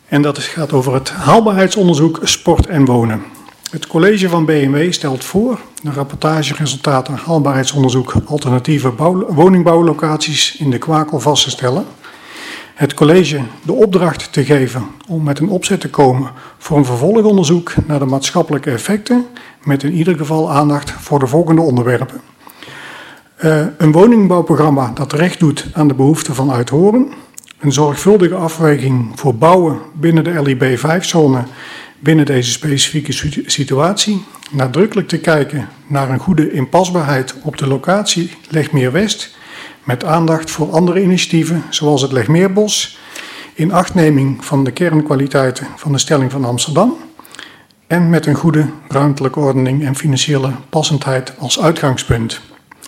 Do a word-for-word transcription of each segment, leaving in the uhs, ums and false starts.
En dat is, gaat over het haalbaarheidsonderzoek sport en wonen. Het college van B M W stelt voor de rapportageresultaten haalbaarheidsonderzoek alternatieve bouw, woningbouwlocaties in de Kwakel vast te stellen. Het college de opdracht te geven om met een opzet te komen voor een vervolgonderzoek naar de maatschappelijke effecten, met in ieder geval aandacht voor de volgende onderwerpen. Uh, een woningbouwprogramma dat recht doet aan de behoeften van Uithoren. Een zorgvuldige afweging voor bouwen binnen de L I B vijf zone binnen deze specifieke situatie. Nadrukkelijk te kijken naar een goede inpasbaarheid op de locatie Legmeer West, met aandacht voor andere initiatieven zoals het Legmeerbos, in achtneming van de kernkwaliteiten van de stelling van Amsterdam en met een goede ruimtelijke ordening en financiële passendheid als uitgangspunt.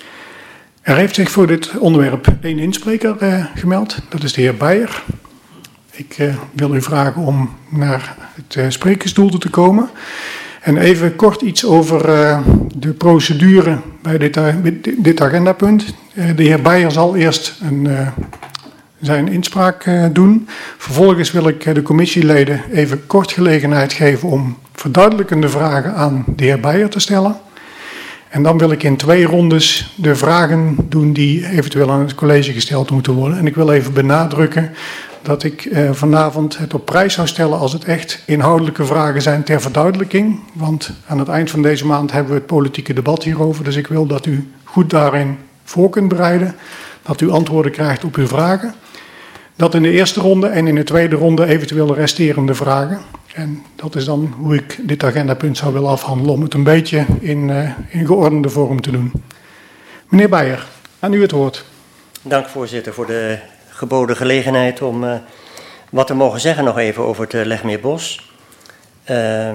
Er heeft zich voor dit onderwerp één inspreker uh, gemeld, dat is de heer Beijer. Ik uh, wil u vragen om naar het uh, sprekersstoel te komen. En even kort iets over uh, de procedure bij dit, uh, dit agendapunt. Uh, de heer Beijer zal eerst een, uh, zijn inspraak uh, doen. Vervolgens wil ik uh, de commissieleden even kort gelegenheid geven om verduidelijkende vragen aan de heer Beijer te stellen. En dan wil ik in twee rondes de vragen doen die eventueel aan het college gesteld moeten worden. En ik wil even benadrukken dat ik eh, vanavond het op prijs zou stellen als het echt inhoudelijke vragen zijn ter verduidelijking. Want aan het eind van deze maand hebben we het politieke debat hierover. Dus ik wil dat u goed daarin voor kunt bereiden. Dat u antwoorden krijgt op uw vragen. Dat in de eerste ronde en in de tweede ronde eventueel de resterende vragen. En dat is dan hoe ik dit agendapunt zou willen afhandelen om het een beetje in, uh, in geordende vorm te doen. Meneer Beijer, aan u het woord. Dank voorzitter voor de geboden gelegenheid om uh, wat te mogen zeggen nog even over het uh, Legmeerbos. Uh,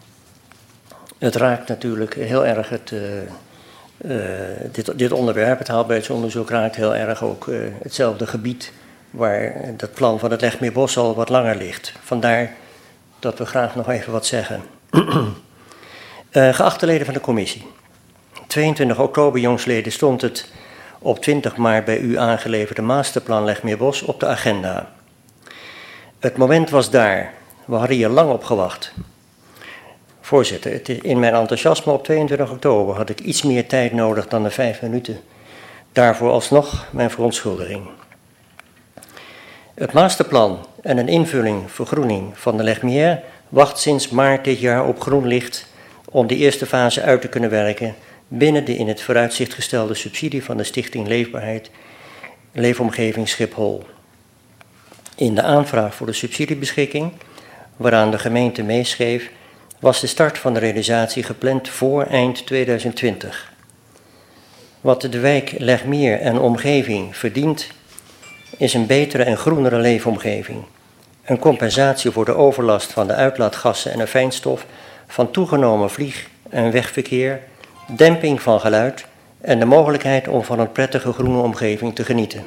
het raakt natuurlijk heel erg het, uh, uh, dit, dit onderwerp, het haalbaarheidsonderzoek raakt heel erg ook uh, hetzelfde gebied waar dat plan van het Legmeerbos al wat langer ligt. Vandaar dat we graag nog even wat zeggen. uh, geachte leden van de commissie. tweeëntwintig oktober jongsleden stond het op twintig maart bij u aangeleverde masterplan Legmeerbos op de agenda. Het moment was daar. We hadden hier lang op gewacht. Voorzitter, het is in mijn enthousiasme op tweeëntwintig oktober had ik iets meer tijd nodig dan de vijf minuten. Daarvoor alsnog mijn verontschuldiging. Het masterplan en een invulling vergroening van de Legmeer wacht sinds maart dit jaar op groen licht om de eerste fase uit te kunnen werken binnen de in het vooruitzicht gestelde subsidie van de Stichting Leefbaarheid Leefomgeving Schiphol. In de aanvraag voor de subsidiebeschikking, waaraan de gemeente meeschreef, was de start van de realisatie gepland voor eind tweeduizend twintig. Wat de wijk Legmeer en omgeving verdient, is een betere en groenere leefomgeving. Een compensatie voor de overlast van de uitlaatgassen en de fijnstof van toegenomen vlieg- en wegverkeer, demping van geluid en de mogelijkheid om van een prettige groene omgeving te genieten.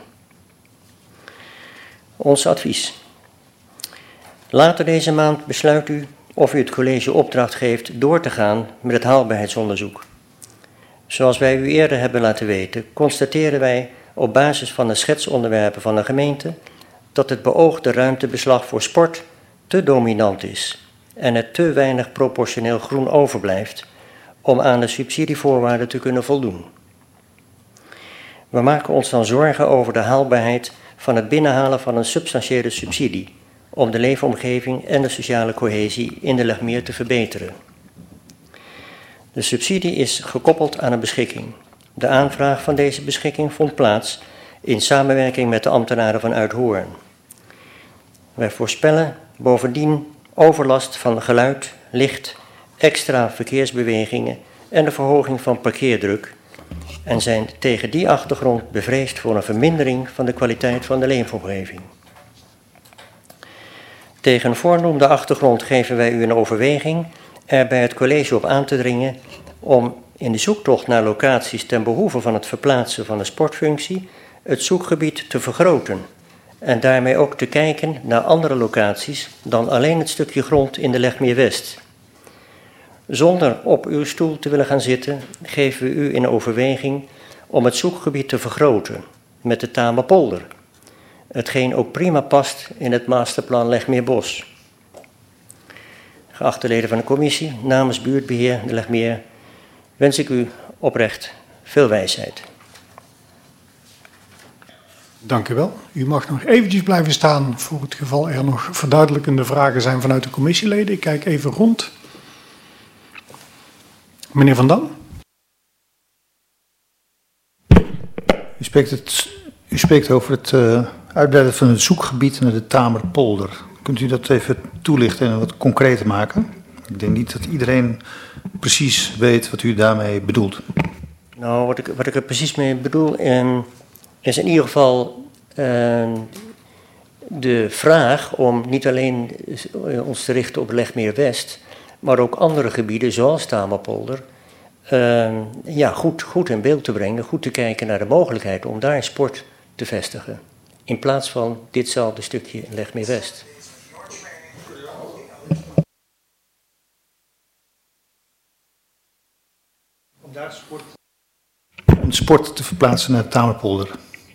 Ons advies. Later deze maand besluit u of u het college opdracht geeft door te gaan met het haalbaarheidsonderzoek. Zoals wij u eerder hebben laten weten, constateren wij op basis van de schetsonderwerpen van de gemeente dat het beoogde ruimtebeslag voor sport te dominant is en het te weinig proportioneel groen overblijft om aan de subsidievoorwaarden te kunnen voldoen. We maken ons dan zorgen over de haalbaarheid van het binnenhalen van een substantiële subsidie om de leefomgeving en de sociale cohesie in de Legmeer te verbeteren. De subsidie is gekoppeld aan een beschikking. De aanvraag van deze beschikking vond plaats in samenwerking met de ambtenaren van Uithoorn. Wij voorspellen bovendien overlast van geluid, licht, extra verkeersbewegingen en de verhoging van parkeerdruk en zijn tegen die achtergrond bevreesd voor een vermindering van de kwaliteit van de leefomgeving. Tegen voornoemde achtergrond geven wij u een overweging er bij het college op aan te dringen om in de zoektocht naar locaties ten behoeve van het verplaatsen van de sportfunctie het zoekgebied te vergroten en daarmee ook te kijken naar andere locaties dan alleen het stukje grond in de Legmeer West. Zonder op uw stoel te willen gaan zitten, geven we u in overweging om het zoekgebied te vergroten met de Tamerpolder, hetgeen ook prima past in het masterplan Legmeerbos. geachte leden van de commissie, namens Buurtbeheer de Legmeer wens ik u oprecht veel wijsheid. Dank u wel. U mag nog eventjes blijven staan voor het geval er nog verduidelijkende vragen zijn vanuit de commissieleden. Ik kijk even rond. Meneer Van Dam. U spreekt, het, u spreekt over het uh, uitbreiden van het zoekgebied naar de Tamerpolder. Kunt u dat even toelichten en wat concreter maken? Ik denk niet dat iedereen precies weet wat u daarmee bedoelt. Nou, wat ik, wat ik er precies mee bedoel um, is in ieder geval uh, de vraag om niet alleen ons te richten op Legmeer West, maar ook andere gebieden zoals Tamerpolder, uh, ja, goed, goed in beeld te brengen, goed te kijken naar de mogelijkheid om daar sport te vestigen. In plaats van ditzelfde stukje in Legmeer West. Om daar sport, om sport te verplaatsen naar Tamerpolder.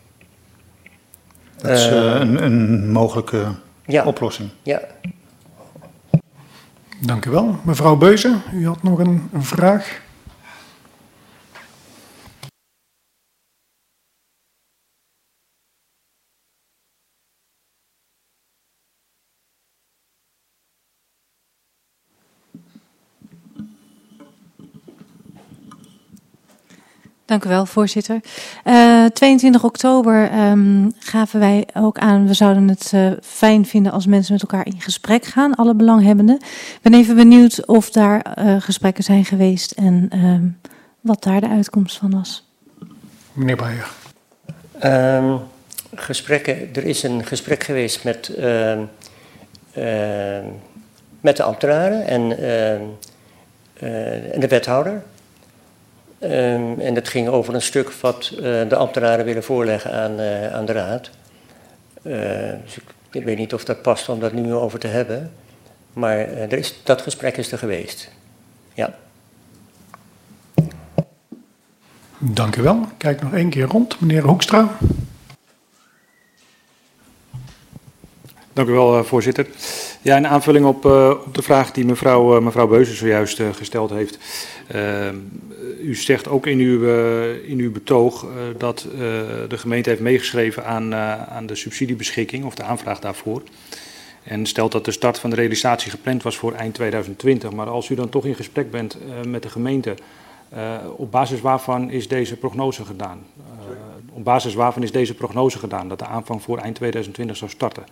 Dat is uh, een, een mogelijke ja. oplossing. Ja. Dank u wel. Mevrouw Beuze, u had nog een, een vraag. Dank u wel, voorzitter. Uh, tweeëntwintig oktober um, gaven wij ook aan, we zouden het uh, fijn vinden als mensen met elkaar in gesprek gaan, alle belanghebbenden. Ik ben even benieuwd of daar uh, gesprekken zijn geweest en um, wat daar de uitkomst van was. Meneer Beijer. Um, gesprekken, er is een gesprek geweest met, uh, uh, met de ambtenaren en, uh, uh, en de wethouder. Um, en het ging over een stuk wat uh, de ambtenaren willen voorleggen aan, uh, aan de raad. Uh, dus ik, ik weet niet of dat past om dat nu over te hebben. Maar uh, er is, dat gesprek is er geweest. Ja. Dank u wel. Kijk nog één keer rond. Meneer Hoekstra. Dank u wel, uh, voorzitter. Ja, in aanvulling op, uh, op de vraag die mevrouw, uh, mevrouw Beuze zojuist uh, gesteld heeft. Uh, u zegt ook in uw, uh, in uw betoog uh, dat uh, de gemeente heeft meegeschreven aan, uh, aan de subsidiebeschikking of de aanvraag daarvoor. En stelt dat de start van de realisatie gepland was voor eind tweeduizend twintig. Maar als u dan toch in gesprek bent uh, met de gemeente, uh, op basis waarvan is deze prognose gedaan? Uh, op basis waarvan is deze prognose gedaan dat de aanvang voor eind tweeduizend twintig zou starten?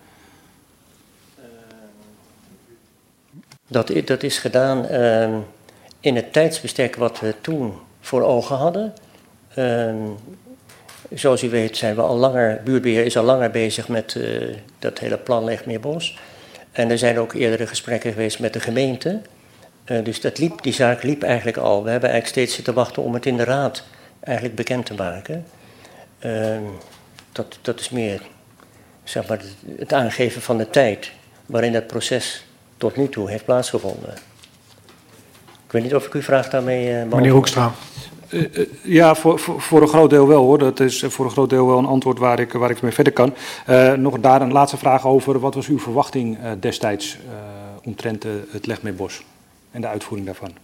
Dat, dat is gedaan uh, in het tijdsbestek wat we toen voor ogen hadden. Uh, zoals u weet zijn we al langer, buurtbeheer is al langer bezig met uh, dat hele plan Legmeerbos. En er zijn ook eerdere gesprekken geweest met de gemeente. Uh, dus dat liep, die zaak liep eigenlijk al. We hebben eigenlijk steeds zitten wachten om het in de raad eigenlijk bekend te maken. Uh, dat, dat is meer, zeg maar, het aangeven van de tijd waarin dat proces tot nu toe heeft plaatsgevonden. Ik weet niet of ik uw vraag daarmee uh, Meneer Hoekstra. Uh, uh, ja, voor, voor, voor een groot deel wel hoor. Dat is voor een groot deel wel een antwoord waar ik, waar ik mee verder kan. Uh, nog daar een laatste vraag over. Wat was uw verwachting uh, destijds uh, omtrent uh, het Legmeerbos en de uitvoering daarvan?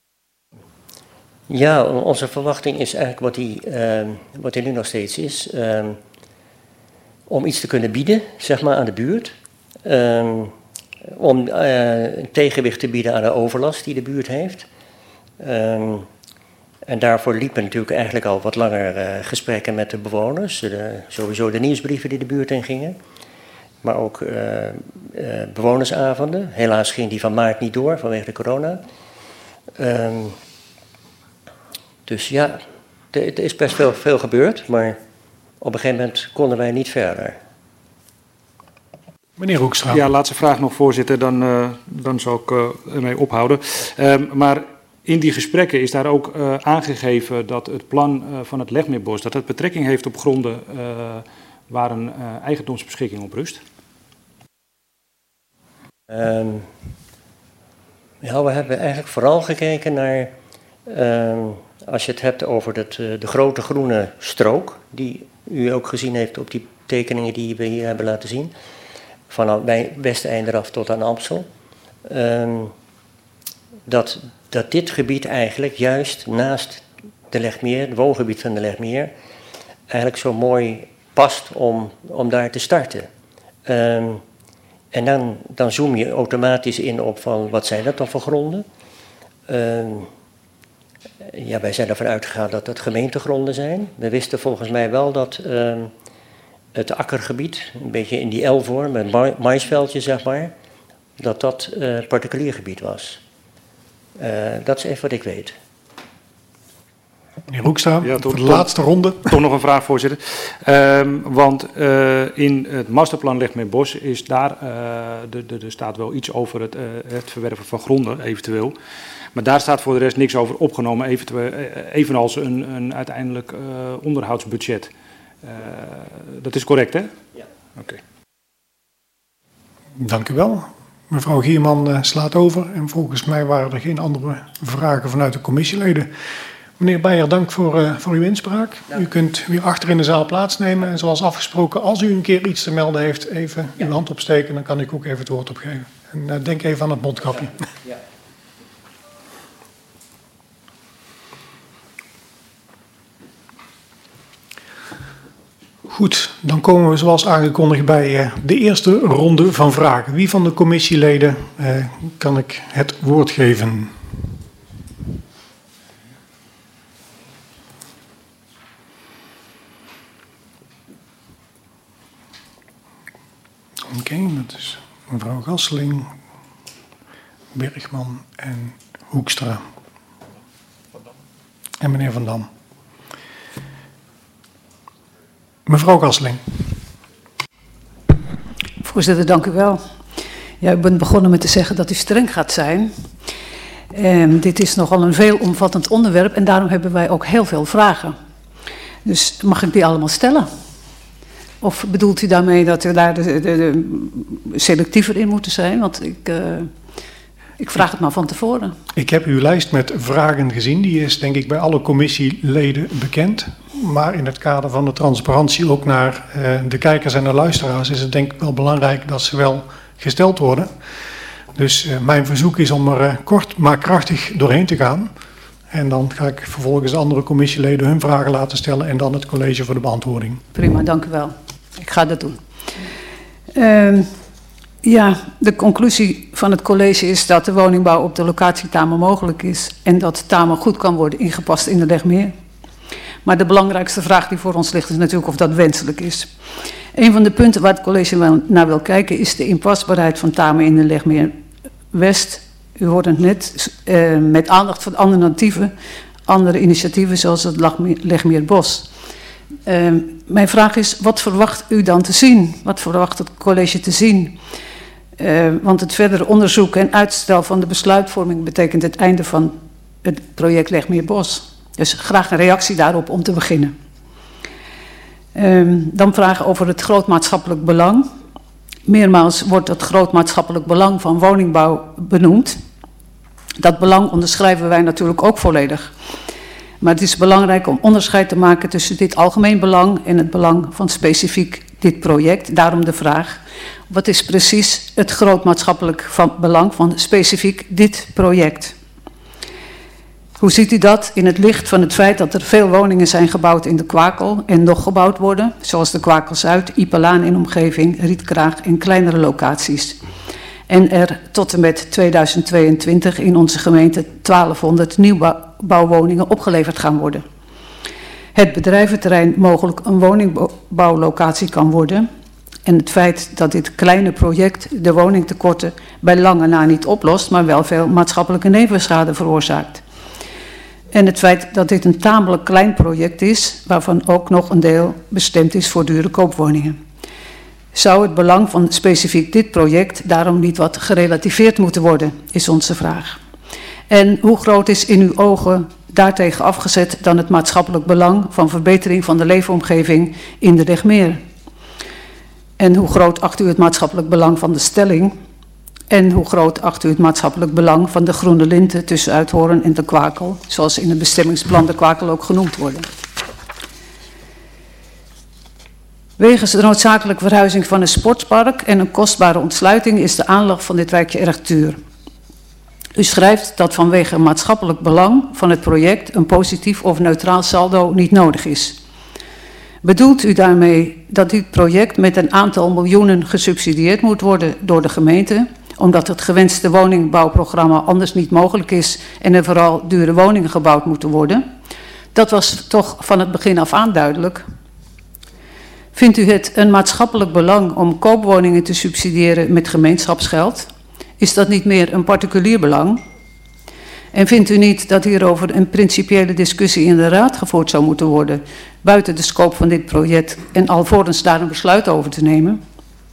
Ja, onze verwachting is eigenlijk wat die, uh, wat die nu nog steeds is. Uh, om iets te kunnen bieden, zeg maar, aan de buurt. Uh, Om uh, een tegenwicht te bieden aan de overlast die de buurt heeft. Um, en daarvoor liepen natuurlijk eigenlijk al wat langer uh, gesprekken met de bewoners. De, sowieso de nieuwsbrieven die de buurt in gingen. Maar ook uh, uh, bewonersavonden. Helaas ging die van maart niet door vanwege de corona. Um, dus ja, er is best veel, veel gebeurd. Maar op een gegeven moment konden wij niet verder. Meneer Hoekstra. Ja, laatste vraag nog, voorzitter. Dan, uh, dan zal ik uh, ermee ophouden. Uh, maar in die gesprekken is daar ook uh, aangegeven dat het plan uh, van het Legmeerbos, dat het betrekking heeft op gronden uh, waar een uh, eigendomsbeschikking op rust? Um, ja, we hebben eigenlijk vooral gekeken naar, um, als je het hebt over dat, uh, de grote groene strook, die u ook gezien heeft op die tekeningen die we hier hebben laten zien. Vanaf bij Westeinde af tot aan Amstel. Um, dat, dat dit gebied eigenlijk juist naast de Legmeer, het woongebied van de Legmeer, eigenlijk zo mooi past om, om daar te starten. Um, en dan, dan zoom je automatisch in op van wat zijn dat dan voor gronden. Um, ja, wij zijn ervan uitgegaan dat het gemeentegronden zijn. We wisten volgens mij wel dat um, het akkergebied, een beetje in die L-vorm, een ma maïsveldje zeg maar, dat dat uh, particulier gebied was. Uh, dat is even wat ik weet. Meneer Hoekstra, ja, voor de laatste ronde. Toch nog een vraag, voorzitter. Um, want uh, in het masterplan Legmeerbos is daar, uh, er staat wel iets over het, uh, het verwerven van gronden, eventueel. Maar daar staat voor de rest niks over opgenomen, eventueel, evenals een, een uiteindelijk uh, onderhoudsbudget. Uh, dat is correct, hè? Ja. Oké. Okay. Dank u wel. Mevrouw Gierman uh, slaat over en volgens mij waren er geen andere vragen vanuit de commissieleden. Meneer Beijer, dank voor, uh, voor uw inspraak. Dank. U kunt weer achter in de zaal plaatsnemen en zoals afgesproken, als u een keer iets te melden heeft, even ja. uw hand opsteken, dan kan ik ook even het woord opgeven. En uh, denk even aan het mondkapje. Ja. Ja. Goed, dan komen we zoals aangekondigd bij uh, de eerste ronde van vragen. Wie van de commissieleden uh, kan ik het woord geven? Oké, okay, dat is mevrouw Gasseling, Bergman en Hoekstra. En meneer Van Dam. Mevrouw Gasseling. Voorzitter, dank u wel. Ja, u bent begonnen met te zeggen dat u streng gaat zijn. En dit is nogal een veelomvattend onderwerp en daarom hebben wij ook heel veel vragen. Dus mag ik die allemaal stellen? Of bedoelt u daarmee dat we daar de, de, de selectiever in moeten zijn? Want ik, uh, ik vraag het maar van tevoren. Ik heb uw lijst met vragen gezien. Die is denk ik bij alle commissieleden bekend. Maar in het kader van de transparantie ook naar uh, de kijkers en de luisteraars is het denk ik wel belangrijk dat ze wel gesteld worden. Dus uh, mijn verzoek is om er uh, kort maar krachtig doorheen te gaan. En dan ga ik vervolgens de andere commissieleden hun vragen laten stellen en dan het college voor de beantwoording. Prima, dank u wel. Ik ga dat doen. Uh, ja, de conclusie van het college is dat de woningbouw op de locatie Tamer mogelijk is en dat Tamer goed kan worden ingepast in de Legmeer. Maar de belangrijkste vraag die voor ons ligt is natuurlijk of dat wenselijk is. Een van de punten waar het college wel naar wil kijken is de inpasbaarheid van Tamer in de Legmeer West. U hoort het net, uh, met aandacht voor alternatieven, andere initiatieven zoals het Legmeerbos. Uh, mijn vraag is, wat verwacht u dan te zien? Wat verwacht het college te zien? Uh, want het verdere onderzoek en uitstel van de besluitvorming betekent het einde van het project Legmeerbos. Dus graag een reactie daarop om te beginnen. Uh, dan vragen over het groot maatschappelijk belang. Meermaals wordt het groot maatschappelijk belang van woningbouw benoemd. Dat belang onderschrijven wij natuurlijk ook volledig. Maar het is belangrijk om onderscheid te maken tussen dit algemeen belang en het belang van specifiek dit project. Daarom de vraag, wat is precies het groot maatschappelijk van belang van specifiek dit project? Hoe ziet u dat in het licht van het feit dat er veel woningen zijn gebouwd in de Kwakel en nog gebouwd worden, zoals de Kwakel Zuid, Ipelaan in omgeving, Rietkraag en kleinere locaties. En er tot en met tweeduizend tweeëntwintig in onze gemeente twaalfhonderd nieuwbouwwoningen opgeleverd gaan worden. Het bedrijventerrein mogelijk een woningbouwlocatie kan worden. En het feit dat dit kleine project de woningtekorten bij lange na niet oplost, maar wel veel maatschappelijke nevenschade veroorzaakt. En het feit dat dit een tamelijk klein project is, waarvan ook nog een deel bestemd is voor dure koopwoningen. Zou het belang van specifiek dit project daarom niet wat gerelativeerd moeten worden, is onze vraag. En hoe groot is in uw ogen daartegen afgezet dan het maatschappelijk belang van verbetering van de leefomgeving in de Legmeer? En hoe groot acht u het maatschappelijk belang van de stelling? En hoe groot acht u het maatschappelijk belang van de groene linten tussen Uithoorn en de Kwakel, zoals in het bestemmingsplan de Kwakel ook genoemd worden? Wegens de noodzakelijke verhuizing van een sportpark en een kostbare ontsluiting is de aanleg van dit wijkje erg duur. U schrijft dat vanwege maatschappelijk belang van het project een positief of neutraal saldo niet nodig is. Bedoelt u daarmee dat dit project met een aantal miljoenen gesubsidieerd moet worden door de gemeente, omdat het gewenste woningbouwprogramma anders niet mogelijk is en er vooral dure woningen gebouwd moeten worden? Dat was toch van het begin af aan duidelijk. Vindt u het een maatschappelijk belang om koopwoningen te subsidiëren met gemeenschapsgeld? Is dat niet meer een particulier belang? En vindt u niet dat hierover een principiële discussie in de Raad gevoerd zou moeten worden, buiten de scope van dit project, en alvorens daar een besluit over te nemen?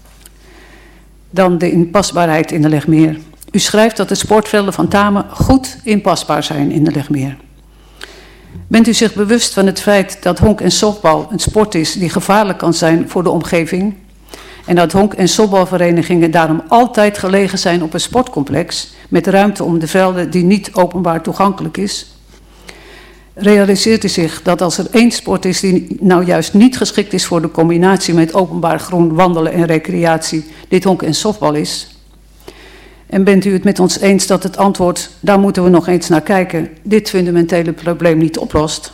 Dan de inpasbaarheid in de Legmeer. U schrijft dat de sportvelden van Tamen goed inpasbaar zijn in de Legmeer. Bent u zich bewust van het feit dat honk en softbal een sport is die gevaarlijk kan zijn voor de omgeving? En dat honk- en softbalverenigingen daarom altijd gelegen zijn op een sportcomplex met ruimte om de velden die niet openbaar toegankelijk is? Realiseert u zich dat als er één sport is die nou juist niet geschikt is voor de combinatie met openbaar groen, wandelen en recreatie, dit honk en softbal is? En bent u het met ons eens dat het antwoord, daar moeten we nog eens naar kijken, dit fundamentele probleem niet oplost?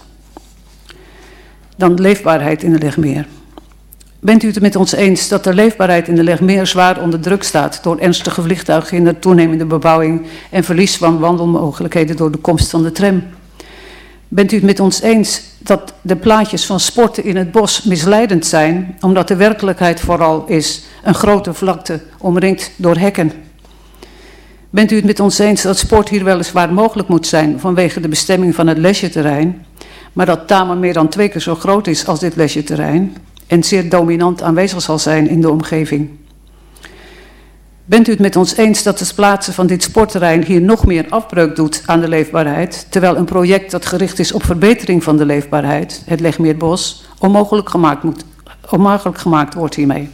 Dan leefbaarheid in de Legmeer. Bent u het met ons eens dat de leefbaarheid in de Legmeer zwaar onder druk staat door ernstige vliegtuighinder, toenemende bebouwing en verlies van wandelmogelijkheden door de komst van de tram? Bent u het met ons eens dat de plaatjes van sporten in het bos misleidend zijn, omdat de werkelijkheid vooral is een grote vlakte omringd door hekken? Bent u het met ons eens dat sport hier weliswaar mogelijk moet zijn vanwege de bestemming van het leisureterrein, maar dat Tamen meer dan twee keer zo groot is als dit leisureterrein en zeer dominant aanwezig zal zijn in de omgeving? Bent u het met ons eens dat het plaatsen van dit sportterrein hier nog meer afbreuk doet aan de leefbaarheid, terwijl een project dat gericht is op verbetering van de leefbaarheid, het Legmeerbos, onmogelijk gemaakt, moet, onmogelijk gemaakt wordt hiermee?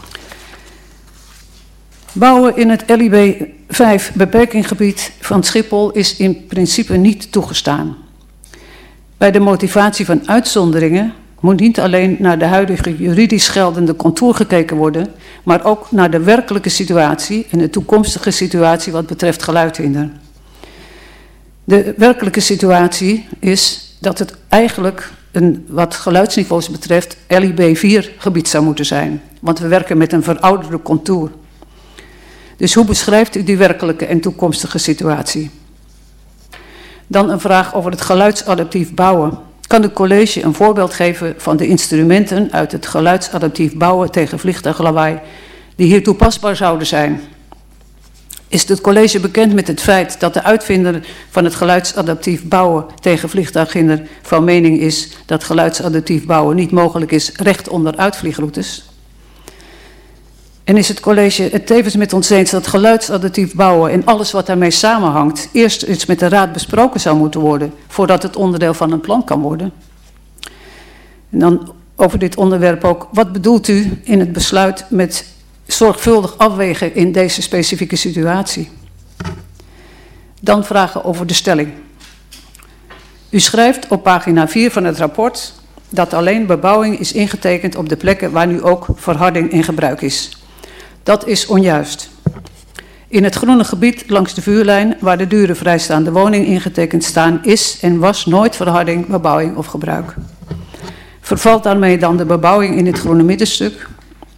Bouwen in het L I B vijf beperkinggebied van Schiphol is in principe niet toegestaan. Bij de motivatie van uitzonderingen moet niet alleen naar de huidige juridisch geldende contour gekeken worden, maar ook naar de werkelijke situatie en de toekomstige situatie wat betreft geluidhinder. De werkelijke situatie is dat het eigenlijk een, wat geluidsniveaus betreft, L I B vier gebied zou moeten zijn, want we werken met een verouderde contour. Dus hoe beschrijft u die werkelijke en toekomstige situatie? Dan een vraag over het geluidsadaptief bouwen. Kan het college een voorbeeld geven van de instrumenten uit het geluidsadaptief bouwen tegen vliegtuiglawaai die hier toepasbaar zouden zijn? Is het college bekend met het feit dat de uitvinder van het geluidsadaptief bouwen tegen vliegtuighinder van mening is dat geluidsadaptief bouwen niet mogelijk is recht onder uitvliegroutes? En is het college het tevens met ons eens dat geluidsadaptief bouwen en alles wat daarmee samenhangt eerst eens met de raad besproken zou moeten worden voordat het onderdeel van een plan kan worden? En dan over dit onderwerp ook, wat bedoelt u in het besluit met zorgvuldig afwegen in deze specifieke situatie? Dan vragen over de stelling. U schrijft op pagina vier van het rapport dat alleen bebouwing is ingetekend op de plekken waar nu ook verharding in gebruik is. Dat is onjuist. In het groene gebied langs de vuurlijn, waar de dure vrijstaande woningen ingetekend staan, is en was nooit verharding, bebouwing of gebruik. Vervalt daarmee dan de bebouwing in het groene middenstuk?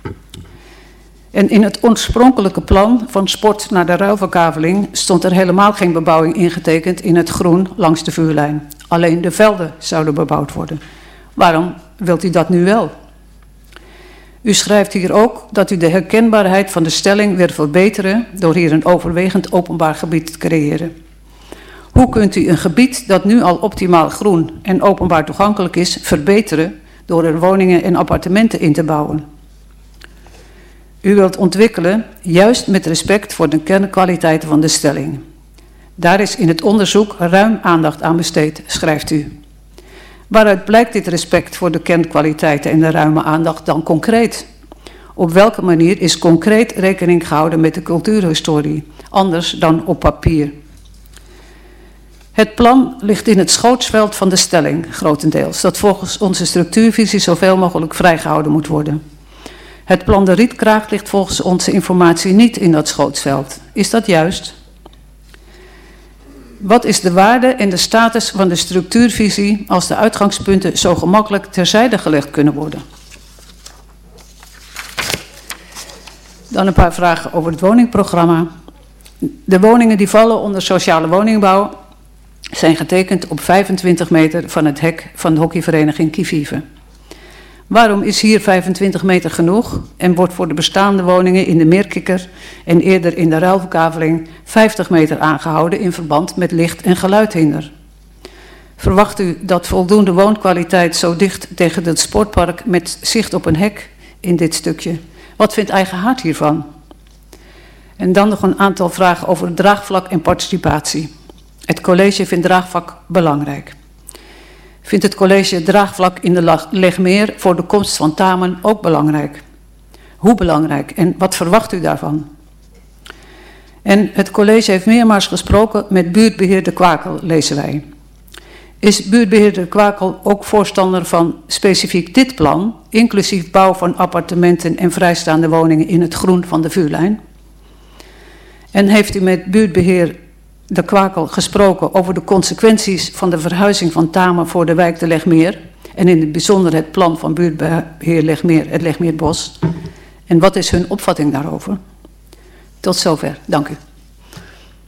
En in het oorspronkelijke plan van sport naar de ruilverkaveling stond er helemaal geen bebouwing ingetekend in het groen langs de vuurlijn. Alleen de velden zouden bebouwd worden. Waarom wilt u dat nu wel? U schrijft hier ook dat u de herkenbaarheid van de stelling wil verbeteren door hier een overwegend openbaar gebied te creëren. Hoe kunt u een gebied dat nu al optimaal groen en openbaar toegankelijk is, verbeteren door er woningen en appartementen in te bouwen? U wilt ontwikkelen juist met respect voor de kernkwaliteiten van de stelling. Daar is in het onderzoek ruim aandacht aan besteed, schrijft u. Waaruit blijkt dit respect voor de kernkwaliteiten en de ruime aandacht dan concreet? Op welke manier is concreet rekening gehouden met de cultuurhistorie, anders dan op papier? Het plan ligt in het schootsveld van de stelling, grotendeels, dat volgens onze structuurvisie zoveel mogelijk vrijgehouden moet worden. Het plan de Rietkraag ligt volgens onze informatie niet in dat schootsveld. Is dat juist? Wat is de waarde en de status van de structuurvisie als de uitgangspunten zo gemakkelijk terzijde gelegd kunnen worden? Dan een paar vragen over het woningprogramma. De woningen die vallen onder sociale woningbouw zijn getekend op vijfentwintig meter van het hek van de hockeyvereniging Kivive. Waarom is hier vijfentwintig meter genoeg en wordt voor de bestaande woningen in de Meerkikker en eerder in de ruilverkaveling vijftig meter aangehouden in verband met licht- en geluidhinder? Verwacht u dat voldoende woonkwaliteit zo dicht tegen het sportpark met zicht op een hek in dit stukje? Wat vindt Eigenhaard hiervan? En dan nog een aantal vragen over draagvlak en participatie. Het college vindt draagvlak belangrijk. Vindt het college het draagvlak in de Legmeer voor de komst van Tamen ook belangrijk? Hoe belangrijk en wat verwacht u daarvan? En het college heeft meermaals gesproken met buurtbeheerder Kwakel, lezen wij. Is buurtbeheerder Kwakel ook voorstander van specifiek dit plan, inclusief bouw van appartementen en vrijstaande woningen in het groen van de vuurlijn? En heeft u met buurtbeheer de Kwakel gesproken over de consequenties van de verhuizing van Tamen voor de wijk de Legmeer en in het bijzonder het plan van buurtbeheer Legmeer, het Legmeerbos? En wat is hun opvatting daarover? Tot zover, dank u.